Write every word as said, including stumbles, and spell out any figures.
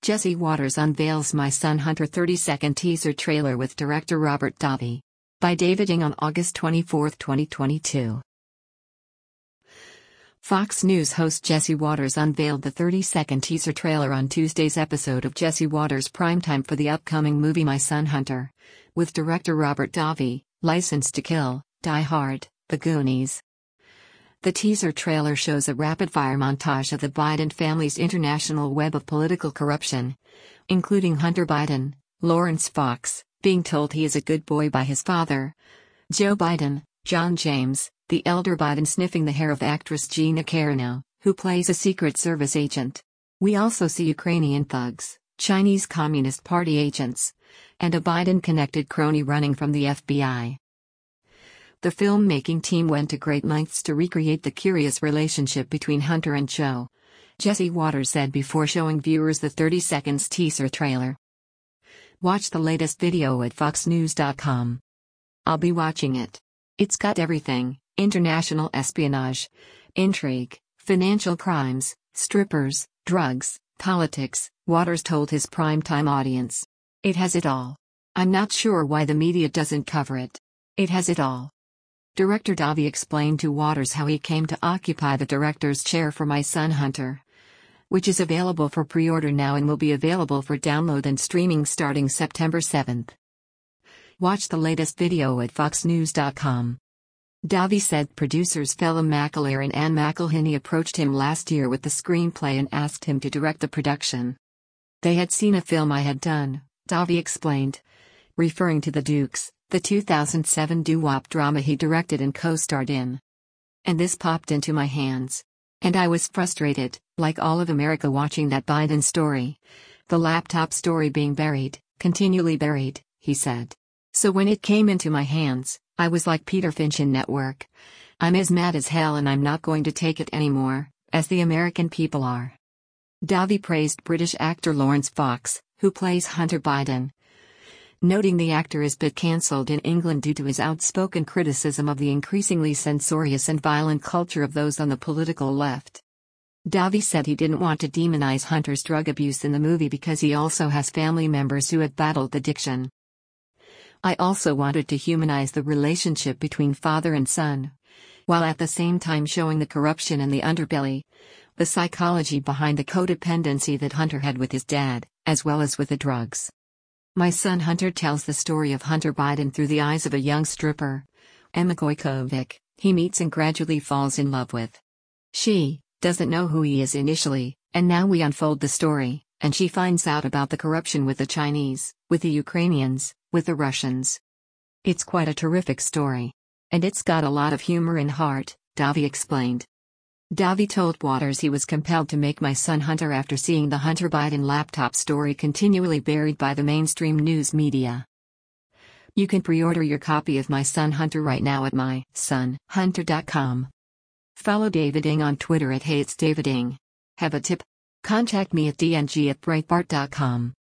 Jesse Waters unveils My Son Hunter thirty second teaser trailer with director Robert Davi. By David Ng on August twenty-fourth, twenty twenty-two. Fox News host Jesse Waters unveiled the thirty second teaser trailer on Tuesday's episode of Jesse Waters Primetime for the upcoming movie My Son Hunter, with director Robert Davi, License to Kill, Die Hard, The Goonies. The teaser trailer shows a rapid-fire montage of the Biden family's international web of political corruption, including Hunter Biden, Lawrence Fox, being told he is a good boy by his father, Joe Biden, John James, the elder Biden sniffing the hair of actress Gina Carano, who plays a Secret Service agent. We also see Ukrainian thugs, Chinese Communist Party agents, and a Biden-connected crony running from the F B I. The filmmaking team went to great lengths to recreate the curious relationship between Hunter and Joe, Jesse Waters said before showing viewers the thirty seconds teaser trailer. Watch the latest video at fox news dot com. I'll be watching it. It's got everything: international espionage, intrigue, financial crimes, strippers, drugs, politics, Waters told his primetime audience. It has it all. I'm not sure why the media doesn't cover it. It has it all. Director Davi explained to Waters how he came to occupy the director's chair for My Son Hunter, which is available for pre-order now and will be available for download and streaming starting September seventh. Watch the latest video at fox news dot com. Davi said producers Phelim McAleer and Anne McElhinney approached him last year with the screenplay and asked him to direct the production. They had seen a film I had done, Davi explained, referring to The Dukes, the two thousand seven doo-wop drama he directed and co-starred in. And this popped into my hands. And I was frustrated, like all of America watching that Biden story. The laptop story being buried, continually buried, he said. So when it came into my hands, I was like Peter Finch in Network. I'm as mad as hell and I'm not going to take it anymore, as the American people are. Davi praised British actor Lawrence Fox, who plays Hunter Biden, noting the actor is bit cancelled in England due to his outspoken criticism of the increasingly censorious and violent culture of those on the political left. Davi said he didn't want to demonize Hunter's drug abuse in the movie because he also has family members who have battled addiction. I also wanted to humanize the relationship between father and son, while at the same time showing the corruption and the underbelly, the psychology behind the codependency that Hunter had with his dad, as well as with the drugs. My Son Hunter tells the story of Hunter Biden through the eyes of a young stripper, Emma Gojkovic, he meets and gradually falls in love with. She doesn't know who he is initially, and now we unfold the story, and she finds out about the corruption with the Chinese, with the Ukrainians, with the Russians. It's quite a terrific story. And it's got a lot of humor and heart, Davi explained. Davi told Waters he was compelled to make My Son Hunter after seeing the Hunter Biden laptop story continually buried by the mainstream news media. You can pre-order your copy of My Son Hunter right now at my son hunter dot com. Follow David Ng on Twitter at Hey It's David Ng. Have a tip? Contact me at d n g at breitbart dot com.